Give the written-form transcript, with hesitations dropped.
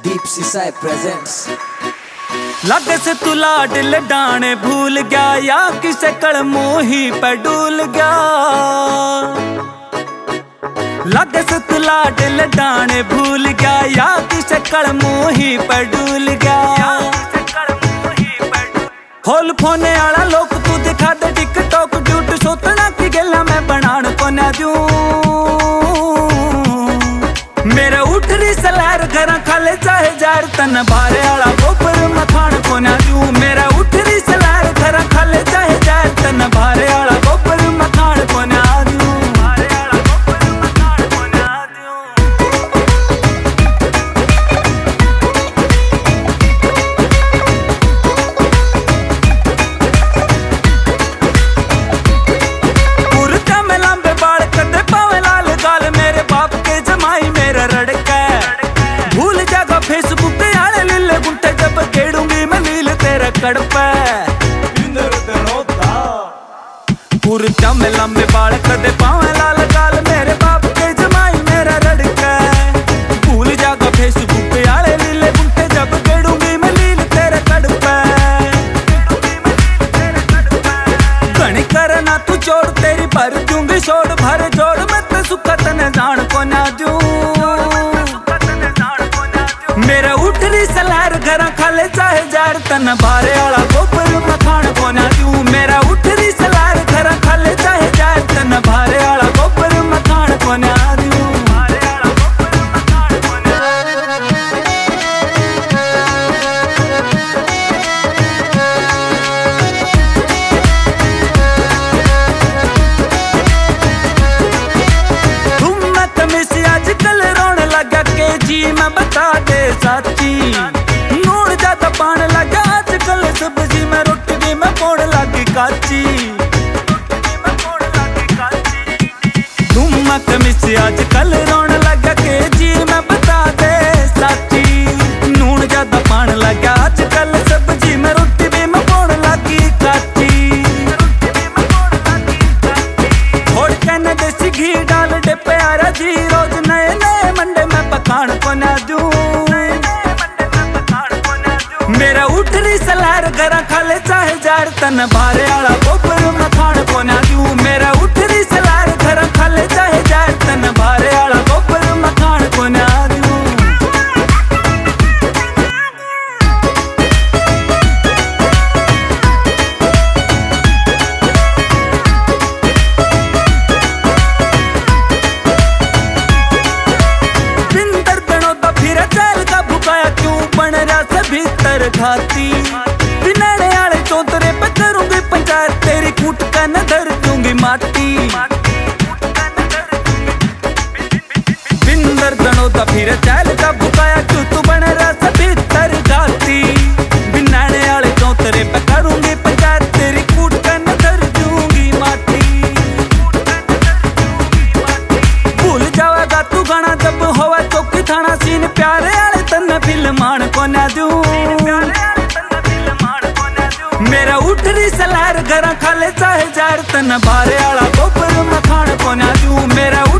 Deep Sisai presents। लगे से तू लाड लडाने भूल गया या किसे कलमों ही पे डूल गया। लगे से तू लाड लडाने भूल गया या किसे कलमों ही पे डूल गया। होल फोने आला लोग तू दिखा दे टिकटॉक झूठ सोतना की गला मैं बनान को ना दूं। मेरे उठरी सलैर घर खाले चाहे जार तन बारे आला गोबर मखान को ना दूं। मेरा उठरी सलैर घर खाले चाहे जार तन बारे आला गोबर मखान को ना दूं। लंबे लंबे बाल कदे पावे लाल गाल मेरे बाप के जमाई मेरा रड़का। भूल जागा फेसबुक पे आले लीले बुंटे जब केड़ूंगी मैं लील तेरे कड़पे। घणी करना तू चोड़ तेरी भर दूंगी छोड़ भर जोड़ मत सुखा तने जान को ना दूं। मेरा उठरी सलैर घर खाले चाहे जार तन बारे आला गोबर मखान को ना दूं। मेरा उठरी सलैर घर खाले चाहे जार तन बारे आला गोबर मखान को ना दूं। तुम मत मिस आजकल रोने लगा के जी मैं बता दे साथी। नून ज्यादा पान लगा आजकल सब्जी में रोटी भी मैं पोड़ लगी काची। तुम मत मिस आजकल रोने लगा के जी मैं बता दे साथी। नून ज्यादा पान लगा आजकल सब्जी में रोटी भी मैं पोड़ लगी काची। थोड़ कहने देसी घी डाल दे प्यारा जी रोज नए नए मंडे में पकान को ना दूं। मेरा उठरी सलैर घर खाले चाहे जार तन बारे आला गोबर मखान को ना दूं। मेरा उठरी सलैर घर खाले चाहे जार तन बारे आला गोबर मखान को ना दूं। बिंदर तनो दा फिर चल का भुकाया क्यों बन रहा से भीतर खाती। बिनाने आले चौतरे पे करूंगी पंचायत तेरी कूट का नजर दूंगी माटी। बिंदर तनो दा फिर चल का भुकाया क्यों तू बन रहा से भीतर खाती। बिनाने आले चौतरे पे करूंगी पंचायत तेरी कूट का नजर दूंगी माटी। भूल जाएगा तू गाना जब होवा चौकी थाना सीन प्यारे आले तन फिल्मान को ना दूं। मेरा उठरी सलैर घर खाले चाहे जार तन बारे आला गोबर मखान को ना दूं। मेरा